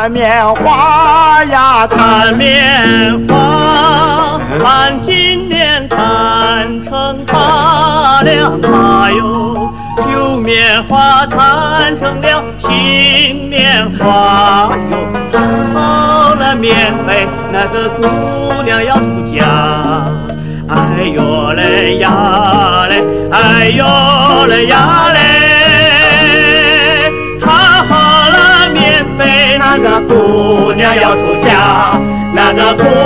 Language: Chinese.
看棉花呀， 看棉花，看今年摊成大两把哟，旧棉花摊成了新棉花哟。好了棉被，那个姑娘要出嫁。哎呦嘞呀嘞，哎呦嘞呀嘞，好了棉被，那个姑娘要出嫁，那个姑